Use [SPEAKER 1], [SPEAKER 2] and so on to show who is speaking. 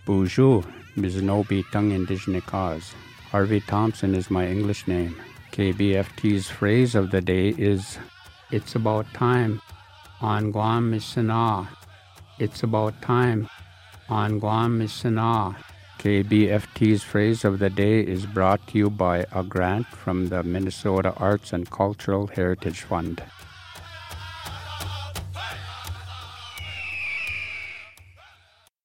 [SPEAKER 1] Bonjour, Miznobi Tung Indigenous Cause. Harvey Thompson is my English name. KBFT's phrase of the day is, "It's about time on Guam Misana." It's about time on Guam Misana. KBFT's phrase of the day is brought to you by a grant from the Minnesota Arts and Cultural Heritage Fund.